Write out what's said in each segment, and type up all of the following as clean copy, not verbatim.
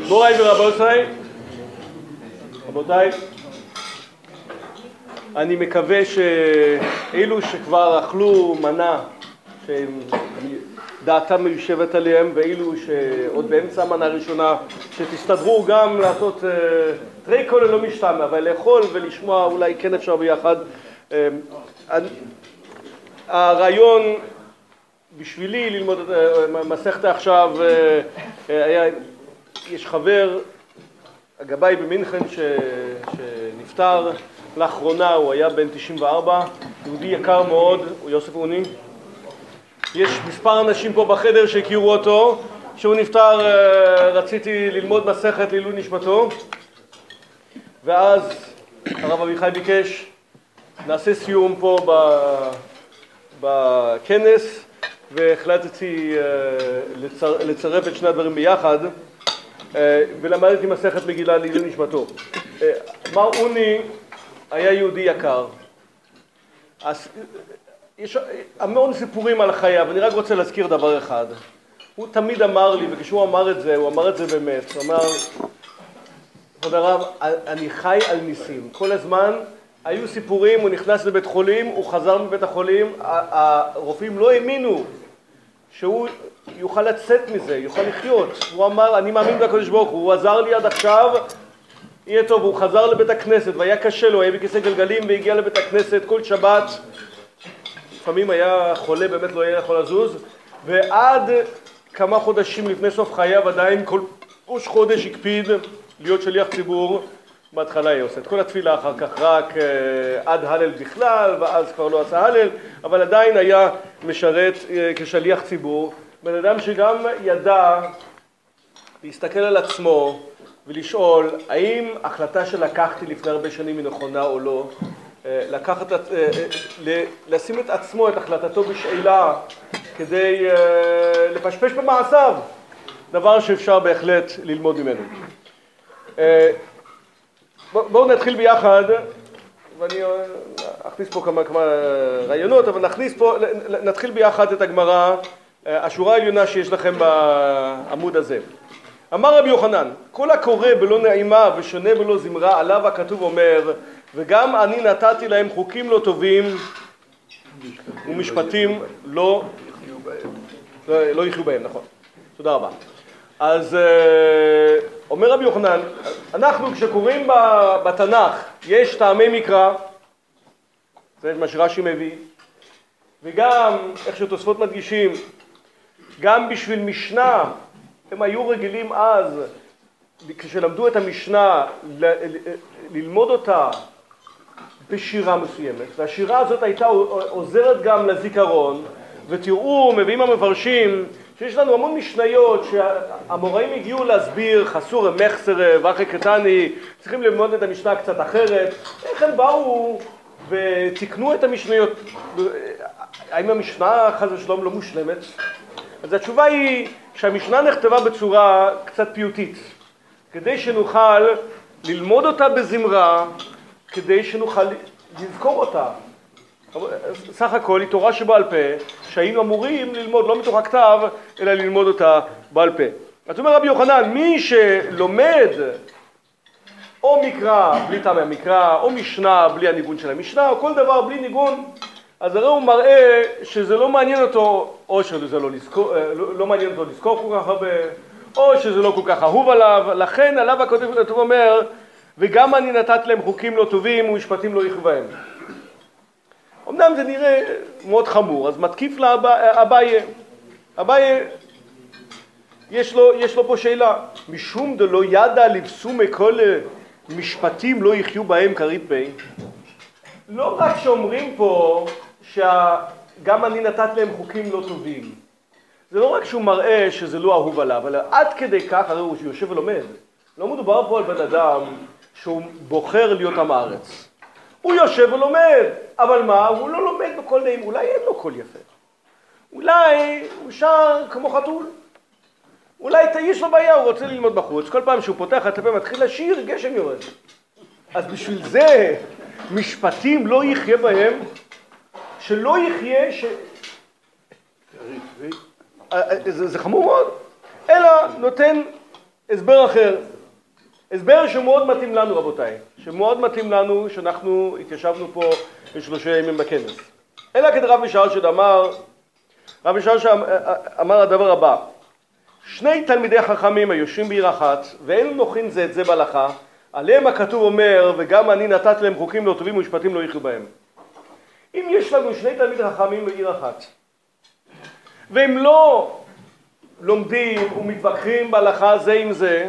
מוריי ורבותיי, רבותיי, אני מקווה שאלו שכבר אכלו מנה שדעתם מיושבת עליהם, ואלו שעוד באמצע המנה הראשונה שתסתדרו גם לעשות תרי כל לא משתמע, אבל לאכול ולשמוע אולי כן אפשר ביחד. הרעיון בשבילי ללמוד מסכת עכשיו, יש חבר הגבאי במינכן שנפטר לאחרונה, הוא היה בן 94, יהודי יקר מאוד, הוא יוסף אוני. יש מספר אנשים פה בחדר שהכירו אותו. כשהוא נפטר רציתי ללמוד מסכת לעילוי נשמתו, ואז הרב אביחי ביקש נעשה סיום פה בכנס, והחלטתי לצרף את שני הדברים ביחד, ולמדתי מסכת מגילה לעילוי נשמתו. מר אוני היה יהודי יקר. יש המון סיפורים על חייו, אני רק רוצה להזכיר דבר אחד. הוא תמיד אמר לי, וכשהוא אמר את זה, הוא אמר את זה באמת, הוא אמר, כבוד הרב, אני חי על ניסים. כל הזמן היו סיפורים, הוא נכנס לבית חולים, הוא חזר מבית החולים, הרופאים לא האמינו שהוא יוכל לצאת מזה, יוכל לחיות. הוא אמר, אני מאמין בקדוש ברוך הוא, הוא עזר לי עד עכשיו, יהיה טוב. הוא חזר לבית הכנסת, והיה קשה לו, היה בכיסא גלגלים, והגיע לבית הכנסת כל שבת. לפעמים היה חולה, באמת לא היה יכול לזוז, ועד כמה חודשים לפני סוף חייו עדיין כל ראש חודש הקפיד להיות שליח ציבור. בהתחלה היה עושה את כל התפילה, אחר כך רק עד הלל בכלל, ואז כבר לא עשה הלל, אבל עדיין היה משרת כשליח ציבור. בן אדם שגם ידע להסתכל על עצמו ולשאול האם החלטה שלקחתי לפני הרבה שנים היא נכונה או לא, לשים את עצמו, את החלטתו בשאלה כדי לפשפש במעשיו, דבר שאפשר בהחלט ללמוד ממנו. בואו נתחיל ביחד, ואני אכניס פה כמה רעיונות, אבל נתחיל ביחד את הגמרא, השורה העליונה שיש לכם בעמוד הזה. אמר רבי יוחנן, כל הקורא בלא נעימה ושונה בלא זמרה, עליו הכתוב אומר, וגם אני נתתי להם חוקים לא טובים ומשפטים לא יחיו בהם. נכון, תודה רבה. אז אומר רבי יוחנן, אנחנו כשקוראים בתנ"ך יש טעמי מקרא, זה מה שרש"י מביא, וגם איך שתוספות מדגישים, גם בשביל משנה, הם היו רגילים אז, כשלמדו את המשנה, ללמוד אותה בשירה מסוימת, והשירה הזאת הייתה עוזרת גם לזיכרון. ותראו, מביאים המפרשים שיש לנו המון משניות שהאמוראים הגיעו להסביר, חסור מחסר ואחרי קטני, צריכים ללמוד את המשנה קצת אחרת. איך הם באו ותקנו את המשניות? האם המשנה חס ושלום לא מושלמת? אז התשובה היא שהמשנה נכתבה בצורה קצת פיוטית, כדי שנוכל ללמוד אותה בזמרה, כדי שנוכל לזכור אותה. סך הכל היא תורה שבעל פה, שהיינו אמורים ללמוד לא מתוך הכתב, אלא ללמוד אותה בעל פה. אז אומר רבי יוחנן, מי שלומד או מקרא בלי טעמי המקרא, או משנה בלי הניגון של המשנה, או כל דבר בלי ניגון, אז הרי הוא מראה שזה לא מעניין אותו, או שזה לא מעניין אותו לזכור כל כך הרבה, או שזה לא כל כך אהוב עליו. לכן עליו הכתוב אומר, וגם אני נתתי להם חוקים לא טובים ומשפטים לא יחיו בהם. אמנם זה נראה מאוד חמור, אז מתקיף לאביי. אביי, יש לו פה שאלה. משום דלא ידע לבסו מכל משפטים לא יחיו בהם כרית בי. לא רק שאומרים פה שגם אני נתת להם חוקים לא טובים. זה לא רק שהוא מראה שזה לא אהוב עליו, אלא עד כדי כך, הרי הוא יושב ולומד. לא מדובר פה על בן אדם שהוא בוחר להיות עם הארץ. הוא יושב ולומד, אבל מה? הוא לא לומד בכל נעים, אולי אין לו קול יפה. אולי הוא שר כמו חתול. אולי יש לו בעיה, הוא רוצה ללמוד בחוץ. כל פעם שהוא פותח את הפה מתחיל לשיר, גשם יורד. אז בשביל זה משפטים לא יחיה בהם, שלא יחיה, זה חמור מאוד, אלא נותן הסבר אחר, הסבר שמאוד מתאים לנו רבותיי, שמאוד מתאים לנו שאנחנו התיישבנו פה ב3 ימים בכנס. אלא כדרב משרשד אמר, רב משרשד אמר הדבר הבא, 2 תלמידי חכמים היושבים בעיר אחת ואין נוחין זה את זה בהלכה, עליהם הכתוב אומר וגם אני נתתי להם חוקים לא טובים ומשפטים לא יחיו בהם. אם יש לנו 2 תלמידי חכמים בעיר אחת והם לא לומדים ומתווכחים בהלכה זה עם זה,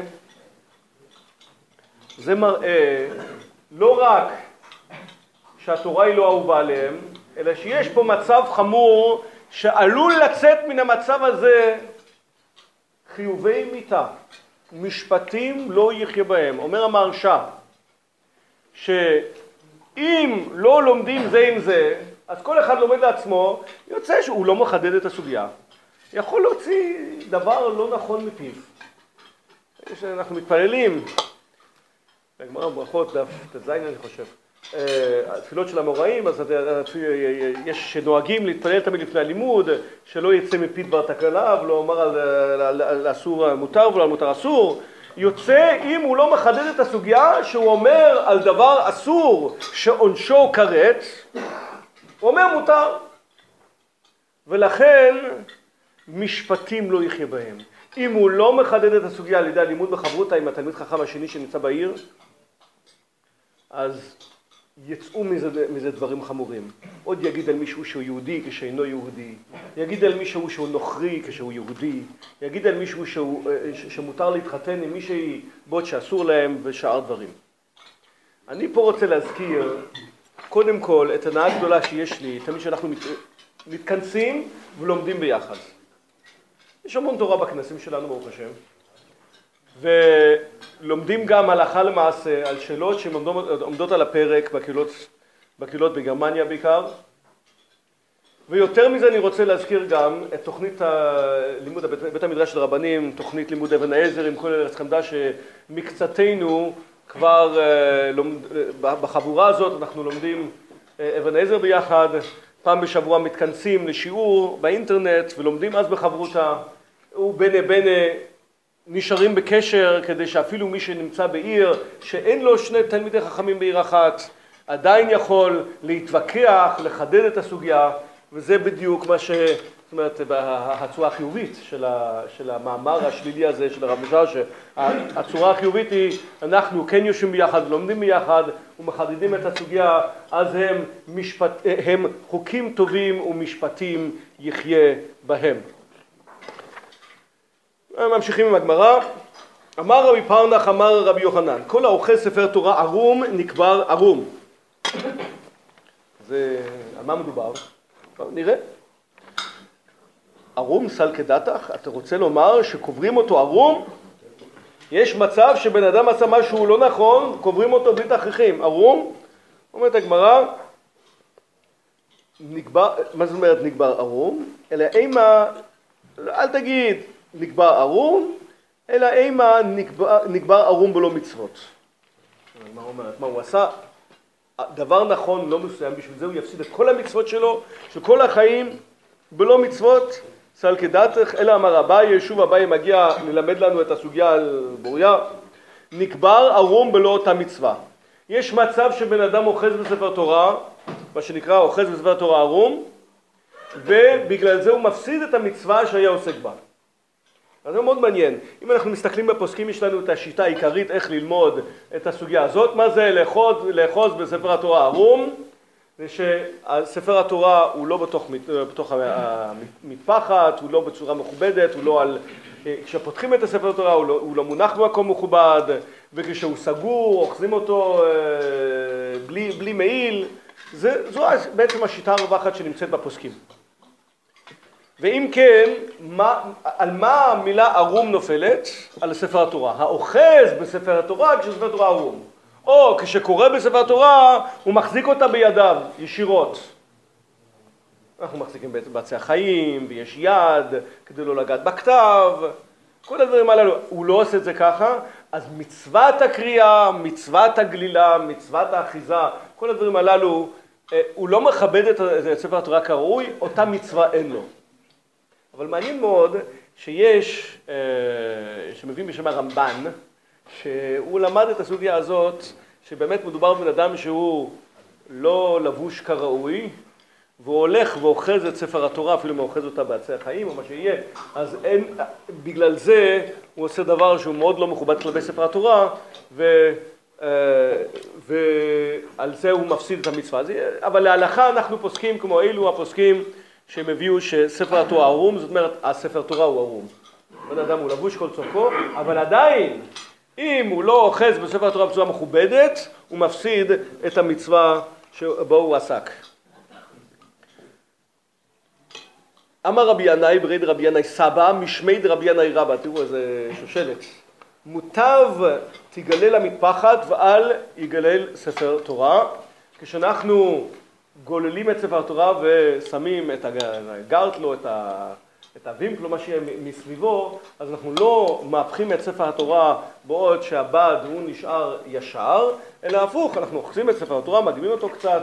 זה מראה לא רק שהתורה היא לא אהובה עליהם, אלא שיש פה מצב חמור שעלול לצאת מן המצב הזה חיובי מיתה, משפטים לא יחיה בהם. אומר המהרש"א שאם לא לומדים זה עם זה, אז כל אחד לומד לעצמו, יוצא שהוא לא מחדד את הסוגיה. יכול להוציא דבר לא נכון מפיו. אנחנו מתפללים, בגמרא ברכות דף ט"ז אני חושב, התפילות של המוראים, אז יש שנוהגים להתפלל תמיד לפני הלימוד, שלא יצא מפי דבר תקלה ולא אומר על אסור מותר ולא על מותר אסור. יוצא אם הוא לא מחדד את הסוגיה שהוא אומר על דבר אסור שעונשו כרת, הוא אומר מותר. ולכן משפטים לא יחיה בהם. אם הוא לא מחדד את הסוגיה על ידי הלימוד בחברותה עם התלמיד חכם השני שנמצא בעיר, אז יצאו מזה דברים חמורים. עוד יגיד על מישהו שהוא יהודי כשאינו יהודי, יגיד על מישהו שהוא נוכרי כשהוא יהודי, יגיד על מישהו שמותר להתחתן עם מישהי בעוד שאסור להם ושאר דברים. אני פה רוצה להזכיר קודם כל את הנאה הגדולה שיש לי, תמיד שאנחנו מתכנסים ולומדים ביחד. יש המון תורה בכנסים שלנו ברוך השם, ולומדים גם הלכה למעשה על שאלות שהן עומדות על הפרק בקהילות בגרמניה בעיקר. ויותר מזה אני רוצה להזכיר גם את תוכנית הלימוד בית המדרש של הרבנים, תוכנית לימוד אבן העזר עם כל ארץ חמדה שמקצתנו כבר בחבורה הזאת אנחנו לומדים אבן העזר ביחד, פעם בשבוע מתכנסים לשיעור באינטרנט ולומדים אז בחברותה, ובנה נשארים בקשר כדי שאפילו מי שנמצא בעיר שאין לו 2 תלמידי חכמים בעיר אחת עדיין יכול להתווכח, לחדד את הסוגיה, וזה בדיוק מה זאת אומרת הצורה החיובית של המאמר השלילי הזה של הרב משרשד. הצורה החיובית היא אנחנו כן יושבים ביחד ולומדים ביחד ומחדדים את הסוגיה, אז הם חוקים טובים ומשפטים יחיה בהם. ממשיכים עם הגמרא. אמר רבי פרנח אמר רבי יוחנן, כל האוכל ספר תורה ערום נקבר ערום. זה על מה מדובר? נראה. ערום סל כדתך, אתה רוצה לומר שקוברים אותו ערום? יש מצב שבן אדם עשה משהו לא נכון, קוברים אותו בלי תכריכים. ערום? אומרת הגמרא, מה זאת אומרת נקבר ערום? אלא אימה, אל תגיד נקבר ערום, אלא אימה נקבר ערום בלא מצוות. מה אומרת? מה הוא עשה? דבר נכון לא מסוים, בשביל זה הוא יפסיד את כל המצוות שלו, של כל החיים, בלא מצוות, סל כדתך, אלא אמר אביי, שוב אביי מגיע ללמד לנו את הסוגיה על בוריה, נקבר ערום בלא אותה מצווה. יש מצב שבן אדם אוחז בספר תורה, מה שנקרא אוחז בספר תורה ערום, ובגלל זה הוא מפסיד את המצווה שהיה עוסק בה. אז זה מאוד מעניין. אם אנחנו מסתכלים בפוסקים, יש לנו את השיטה העיקרית איך ללמוד את הסוגיה הזאת. מה זה לאחוז בספר התורה ערום? זה שספר התורה הוא לא בתוך המטפחת, הוא לא בצורה מכובדת, הוא לא על... כשפותחים את הספר התורה הוא לא מונח במקום מכובד, וכשהוא סגור, אוחזים אותו בלי מעיל. זו בעצם השיטה הרווחת שנמצאת בפוסקים. ואם כן, על מה המילה ערום נופלת? על ספר התורה. האוחז בספר התורה כשספר התורה ערום. או כשקורא בספר התורה, הוא מחזיק אותה בידיו, ישירות. אנחנו מחזיקים בעצי החיים, ויש יד, כדי לא לגעת בכתב. כל הדברים הללו, הוא לא עושה את זה ככה, אז מצוות הקריאה, מצוות הגלילה, מצוות האחיזה, כל הדברים הללו, הוא לא מכבד את ספר התורה כראוי, אותה מצווה אין לו. אבל מעניין מאוד שיש, שמבין בשם הרמב"ן, שהוא למד את הסוגיה הזאת, שבאמת מדובר בבן אדם שהוא לא לבוש כראוי, והוא הולך ואוחז את ספר התורה, אפילו מאוחז אותה בעצי החיים או מה שיהיה, אז בגלל זה הוא עושה דבר שהוא מאוד לא מכובד כלפי ספר התורה, ועל זה הוא מפסיד את המצווה. אבל להלכה אנחנו פוסקים כמו אלו הפוסקים שהם הביאו שספר התורה ערום, זאת אומרת הספר תורה הוא ערום. בן אדם הוא לבוש כל צורכו, אבל עדיין אם הוא לא אוחז בספר התורה בצורה מכובדת, הוא מפסיד את המצווה שבו הוא עסק. אמר רבי ינאי ברי דרבי ינאי סבא משמי דרבי ינאי רבא, תראו איזה שושלת. מוטב תיגלל המטפחת ואל יגלל ספר תורה. כשאנחנו גוללים את ספר התורה ושמים את הגרטלו, את הווימפלו, מה שיהיה מסביבו, אז אנחנו לא מהפכים את ספר התורה בעוד שהבד הוא נשאר ישר, אלא הפוך, אנחנו אוחזים את ספר התורה, מגדימים אותו קצת,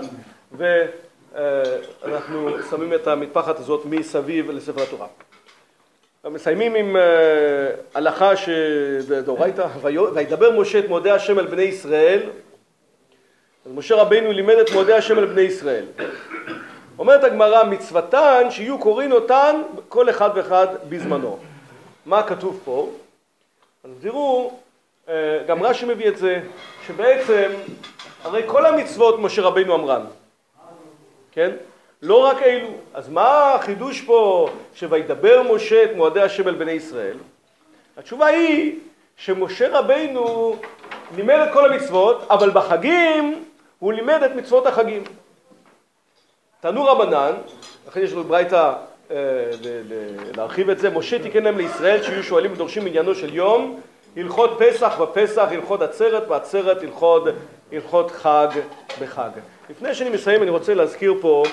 ואנחנו שמים את המטפחת הזאת מסביב לספר התורה. מסיימים עם הלכה שדאורייתא, וידבר משה את מועדי השם על בני ישראל. אז משה רבינו לימד את מועדי השם על בני ישראל. אומרת הגמרא, מצוותן שיהיו קוראים אותן כל אחד ואחד בזמנו. מה כתוב פה? אז תראו, גם רש"י מביא את זה, שבעצם הרי כל המצוות משה רבינו אמרן, כן? לא רק אלו. אז מה החידוש פה שוידבר משה את מועדי השם על בני ישראל? התשובה היא שמשה רבינו לימד את כל המצוות, אבל בחגים הוא לימד את מצוות החגים. תנו רבנן, לכן יש לנו ברייתא להרחיב את זה, משה תיקן להם לישראל שיהיו שואלים ודורשים עניינו של יום, הלכות פסח בפסח, הלכות עצרת בעצרת, הלכות חג בחג. לפני שאני מסיים אני רוצה להזכיר פה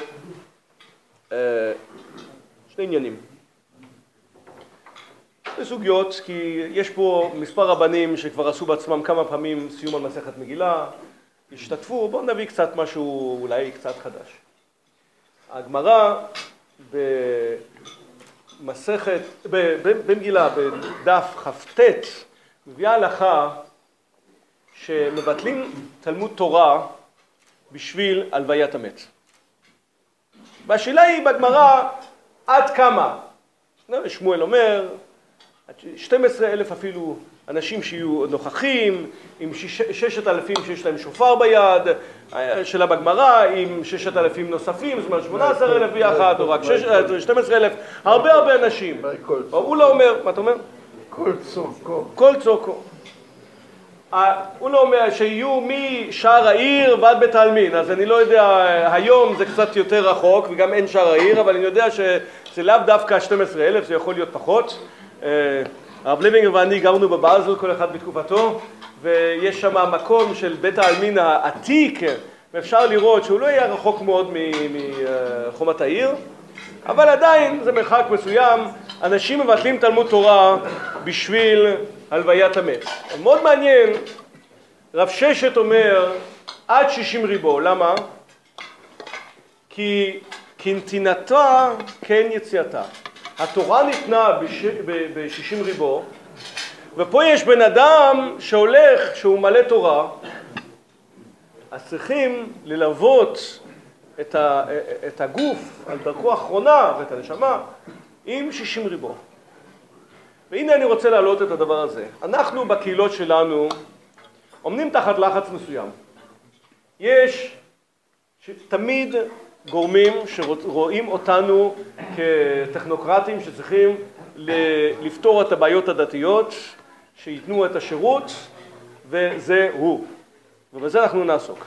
שני עניינים. שתי סוגיות, כי יש פה מספר רבנים שכבר עשו בעצמם כמה פעמים סיום על מסכת מגילה, השתתפו, בואו נביא קצת משהו אולי קצת חדש. הגמרא במסכת, במגילה, בדף כ"ט, מביאה הלכה שמבטלים תלמוד תורה בשביל הלוויית המת. והשאלה היא בגמרא עד כמה? שמואל אומר, 12,000 אפילו אנשים שיהיו נוכחים, עם 6,000 שיש להם שופר ביד, שאלה בגמרא, עם 6,000 נוספים, זאת אומרת 18,000 ביחד, או רק 12,000, הרבה אנשים. הוא לא אומר, מה אתה אומר? כל צורכו. כל צורכו. הוא לא אומר שיהיו משער העיר ועד בית העלמין, אז אני לא יודע, היום זה קצת יותר רחוק וגם אין שער העיר, אבל אני יודע שזה לאו דווקא 12,000, זה יכול להיות פחות. הרב לוינגר ואני גרנו בבאזל, כל אחד בתקופתו, ויש שם מקום של בית העלמין העתיק, ואפשר לראות שהוא לא יהיה רחוק מאוד מחומת העיר, אבל עדיין זה מרחק מסוים. אנשים מבטלים תלמוד תורה בשביל הלוויית המת. מאוד מעניין, רב ששת אומר עד 60 ריבו, למה? כי כנתינתה כן יציאתה. התורה ניתנה ב-60 ריבו, ופה יש בן אדם שהולך, שהוא מלא תורה, אז צריכים ללוות את הגוף על דרכו האחרונה ואת הנשמה עם 60 ריבו. והנה אני רוצה להעלות את הדבר הזה. אנחנו בקהילות שלנו עומדים תחת לחץ מסוים. יש תמיד גורמים שרואים אותנו כטכנוקרטים שצריכים לפתור את הבעיות הדתיות, שיתנו את השירות, וזה הוא. ובזה אנחנו נעסוק.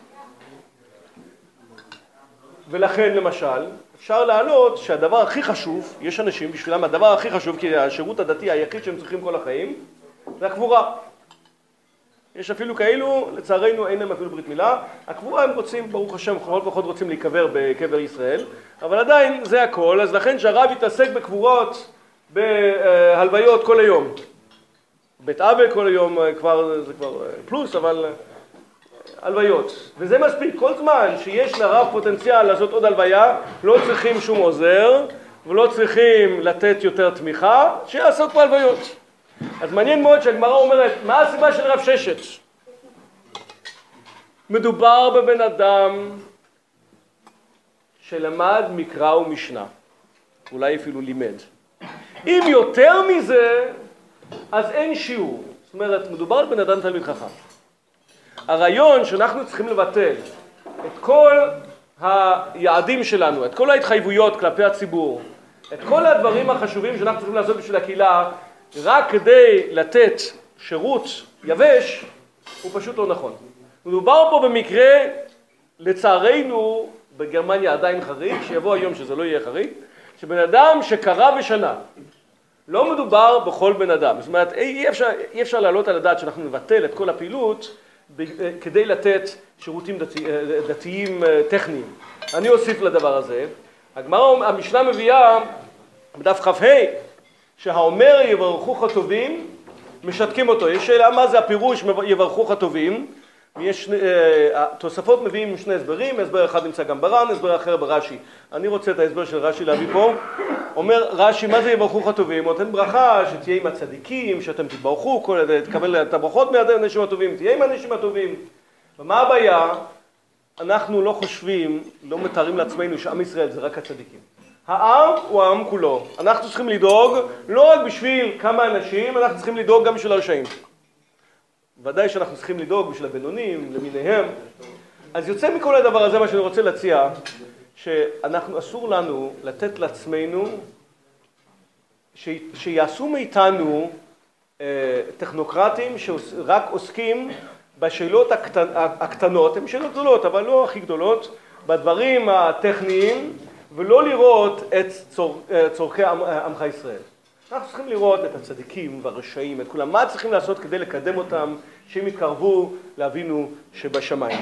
ולכן למשל, אפשר להעלות שהדבר הכי חשוב, יש אנשים בשבילם הדבר הכי חשוב, כי השירות הדתי היחיד שהם צריכים כל החיים, זה הקבורה. יש אפילו כאלו, לצערנו אין להם אפילו ברית מילה, הקבורה הם רוצים, ברוך השם, כל פחות רוצים להיקבר בקבר ישראל, אבל עדיין זה הכל, אז לכן שהרב יתעסק בקבורות, בהלוויות כל היום. בית אבא כל היום זה כבר פלוס, אבל הלוויות. וזה מספיק, כל זמן שיש לרב פוטנציאל לעשות עוד הלוויה, לא צריכים שום עוזר, ולא צריכים לתת יותר תמיכה, שיעסוק בהלוויות. אז מעניין מאוד שהגמרא אומרת, מה הסיבה של רב ששת? מדובר בבן אדם שלמד מקרא ומשנה, אולי אפילו לימד. אם יותר מזה, אז אין שיעור. זאת אומרת, מדובר על בן אדם תלמיד חכם. הרעיון שאנחנו צריכים לבטל את כל היעדים שלנו, את כל ההתחייבויות כלפי הציבור, את כל הדברים החשובים שאנחנו צריכים לעשות בשביל הקהילה, רק כדי לתת שירות יבש, הוא פשוט לא נכון. מדובר פה במקרה, לצערנו, בגרמניה עדיין חריג, שיבוא היום שזה לא יהיה חריג, שבן אדם שקרא בשנה, לא מדובר בכל בן אדם. זאת אומרת, אי אפשר להעלות על הדעת שאנחנו נבטל את כל הפעילות כדי לתת שירותים דתיים טכניים. אני אוסיף לדבר הזה. הגמרא, המשנה מביאה בדף כ"ה, שהאומר יברכוך הטובים, משתקים אותו. יש שאלה מה זה הפירוש יברכוך הטובים. יש תוספות מביאים שני הסברים, הסבר אחד נמצא גם בר"ן, הסבר אחר ברש"י. אני רוצה את ההסבר של רש"י להביא פה. אומר רש"י, מה זה יברכוך הטובים? הוא נותן ברכה שתהיה עם הצדיקים, שאתם תתברכו, תקבל את הברכות מהאנשים הטובים, תהיה עם האנשים הטובים. ומה הבעיה? אנחנו לא חושבים, לא מתארים לעצמנו שעם ישראל זה רק הצדיקים. העם הוא העם כולו. אנחנו צריכים לדאוג לא רק בשביל כמה אנשים, אנחנו צריכים לדאוג גם בשביל הרשעים. ודאי שאנחנו צריכים לדאוג בשביל הבינונים, למיניהם. אז יוצא מכל הדבר הזה מה שאני רוצה להציע, שאנחנו אסור לנו לתת לעצמנו, שיעשו מאיתנו טכנוקרטים שרק עוסקים בשאלות הקטנות, הן שאלות גדולות, אבל לא הכי גדולות, בדברים הטכניים, ולא לראות את צורכי עמך ישראל. אנחנו צריכים לראות את הצדיקים והרשעים, את כולם, מה צריכים לעשות כדי לקדם אותם, שהם יתקרבו לאבינו שבשמיים.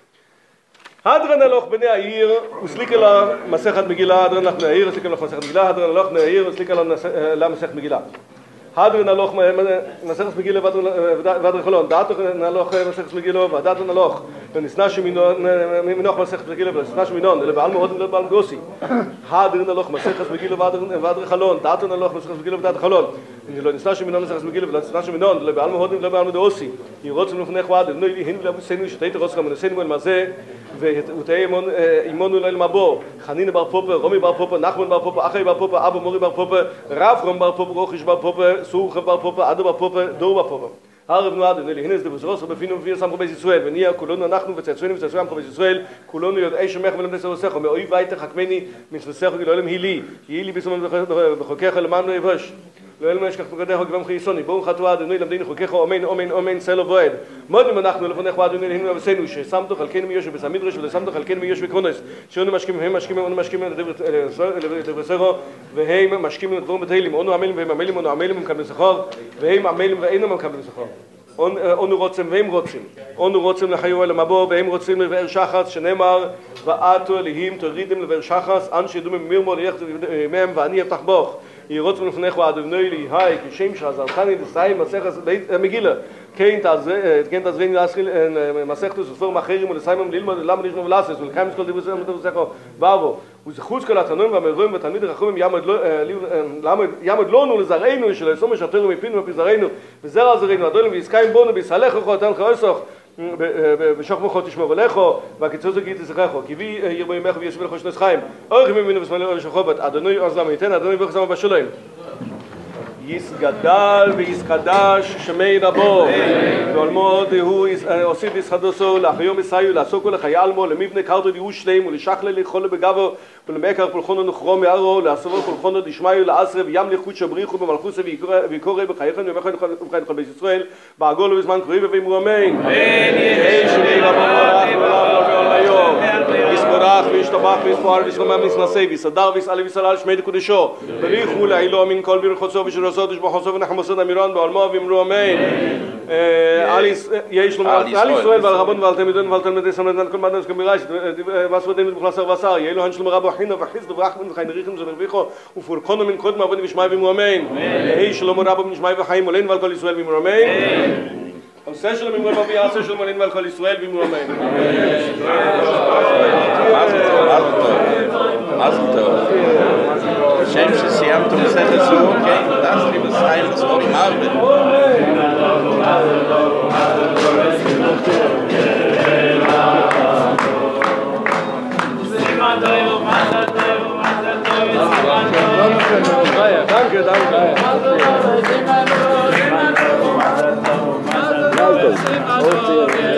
הדרן הלוך בני העיר, וסליק על מסכת מגילה, הדרן הלוך בני העיר, וסליק על מסכת מגילה, הדרן הלוך בני העיר, וסליק על מסכת מגילה. הדרן הלוך מסכת מגילה ועד חולון, דעתן הלוך מסכת מגילה ועדתן הלוך, ונסנה שמינוח מסכת מגילה ונסנה שמינון, אלה בעל מאוד ולא בעל גוסי. הדרן הלוך מסכת מגילה ועד חולון, דעתן הלוך מסכת מגילה ועד חולון, נסנה שמינון מסכת מגילה ונסנה שמינון, אלה בעל מאוד ולא בעל גוסי. ירוצם לפניך ועד, בנו הן ולבוסנו שתהית רוצך מנסנו אל מזה, ותהיה אימונו ליל מבוא, חנין בר פופה, רומי בר פופה, נחמן בר פופה, אחי בר פופה, אבא מורי בר פופה, רב רום בר פופה, רוחיש בר פופה, סורך בר פופה, עדו בר פופה, דור בר פופה. הרב נועד, הנה זה בזרוס, ובפינו וביר שם חובס ישראל, ונהיה כולנו אנחנו וצאצוינו וצאצויים חובס ישראל, כולנו יודעי שמח ולמדי סרוסך, ומאוי ואיתך חכמני מצווסך וגלעולם הילי, יהי לי בסומם בחוקך למען לא יבש. לא אלמה יש כך פקדך וגבם חייסוני, בואו חתועה אדוני למדינו חוקך, אמן, אמן, אמן, סלו ועד. מודים אנחנו לפניך ואדוני להינו לבסנו, ששמתו חלקנו מיושב בסמדרש ולשמתו חלקנו מיושב בקרונס, שאנו משכים, הם משכים, אנו משכים לדברסרו, והם משכים לדבור בתהילים, אנו עמלים והם עמלים, אנו עמלים ומקבלים שכר, והם עמלים ואינו מקבלים שכר. אנו רוצים והם רוצים, אנו רוצים לחיו אל המבוא, והם רוצים לבאר שחץ, שנאמר, ועתו אלוהים תורידם לבאר שחץ, אנשי ידעו ממרמו ליחד מהם ואני אבטח בוך. ירוצם לפניך ואדוני לי, היי, כשם שעזרתני לסיים מסכת מגילה, כן תעזבני להשכיל מסכת וספור מאחרים ולסיימם ללמוד למה לשמוע ולעשות ולקיים את כל דיבוסים ותבוסכו בעבו וזכות כל התנועים והמרובים ותלמיד רחומים יעמוד לנו לזרענו שלא יסום משרתנו מפינו מפיזרנו וזרע זרענו אדוני ויסקיים בונו ויסלח לך אותנו חרסוך בשוך מוחו תשמור אליכו והקיצוץ הגיד תשכחו כי בי ירבו ימך וישב לך שנס חיים אורך ממנו ושמאלו ושחובת אדוני עוז למה ייתן אדוני ברך זמה בשלום יסגדל ויסקדש שמי רבו ועולמוד הוא הוסיף יסחדוסו לאחיום יסאיו לעסוקו לחייל למבנה קרדו דיהו שלם ולשחלה לחולה בגבו ולמקר פולחונו נחרום מערו לעשרו פולחונו דשמאיו לעשרה וים לחוץ שבריחו במלכוסה ויקורא בחייכם ומחן ובחן כל בית ישראל בעגול ובזמן קרוב ואמרו אמן שמי רבו יסבורך וישתבח ויספועל וישרומם ויסנסי ויסדר ויסעלה ויסעלה שמי דקודשו בריחו לעילו מן כל ברכוצו ושרוסו ושבחוסו ונחמוסו נמירון בעולמו ואמרו אמן על ישראל ועל רבון ועל תלמידון ועל תלמידי סמלתן כל מדנס כמירש ועשו דין ובכלסר ועשר יהיה לו הנשלום רבו חינו וחיסדו ורחמן וחיים ריחים ונרוויחו ופורקונו מן קודם עבודי ושמי ואמרו אמן יהי שלום רבו ונשמי וחיים עולין ועל כל ישראל ואמרו אמן עושה שלום אמרו רבו ויעשה שלום עולין ועל כל ישראל ואמרו אמן מה זה טוב? Shem שסיימתם מסכת סוכות, כן, תודה לי בסיים לספורים הרבה. Danke, danke. Danke.